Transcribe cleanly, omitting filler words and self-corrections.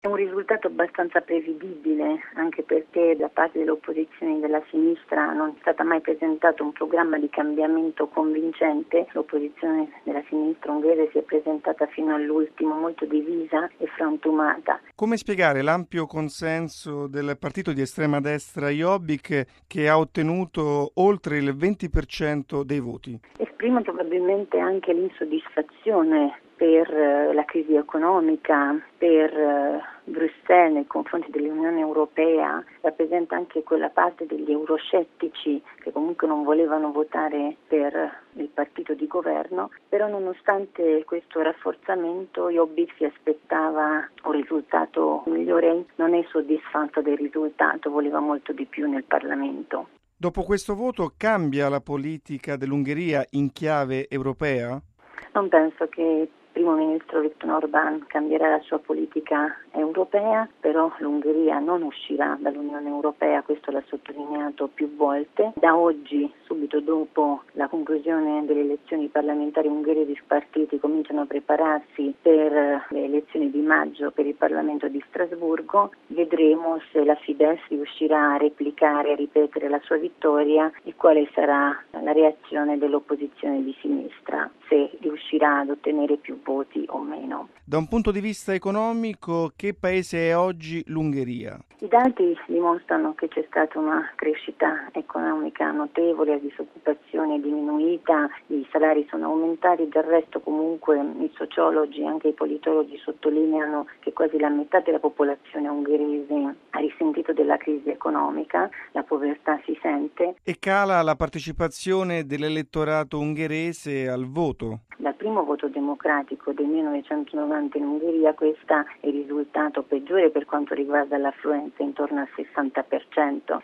È un risultato abbastanza prevedibile, anche perché da parte delle opposizioni della sinistra non è stato mai presentato un programma di cambiamento convincente. L'opposizione della sinistra ungherese si è presentata fino all'ultimo molto divisa e frantumata. Come spiegare l'ampio consenso del partito di estrema destra Jobbik, che ha ottenuto oltre il 20% dei voti? Esprime probabilmente anche l'insoddisfazione per la crisi economica, per Bruxelles nei confronti dell'Unione Europea, rappresenta anche quella parte degli euroscettici che comunque non volevano votare per il partito di governo, però nonostante questo rafforzamento Jobbik si aspettava un risultato migliore, non è soddisfatto del risultato, voleva molto di più nel Parlamento. Dopo questo voto cambia la politica dell'Ungheria in chiave europea? Non penso che il primo ministro Viktor Orbán cambierà la sua politica europea, però l'Ungheria non uscirà dall'Unione Europea, questo l'ha sottolineato più volte. Da oggi, subito dopo la conclusione delle elezioni parlamentari ungheresi, i partiti cominciano a prepararsi per le elezioni di maggio per il Parlamento di Strasburgo. Vedremo se la Fidesz riuscirà a replicare, a ripetere la sua vittoria e quale sarà la reazione dell'opposizione di sinistra, se riuscirà ad ottenere più voti o meno. Da un punto di vista economico, che paese è oggi l'Ungheria? I dati dimostrano che c'è stata una crescita economica notevole, la disoccupazione è diminuita, i salari sono aumentati, del resto comunque i sociologi e anche i politologi sottolineano che quasi la metà della popolazione ungherese ha risentito della crisi economica, la povertà si sente. E cala la partecipazione dell'elettorato ungherese al voto? Dal primo voto democratico del 1990 in Ungheria questo è il risultato peggiore per quanto riguarda l'affluenza, intorno al 60%.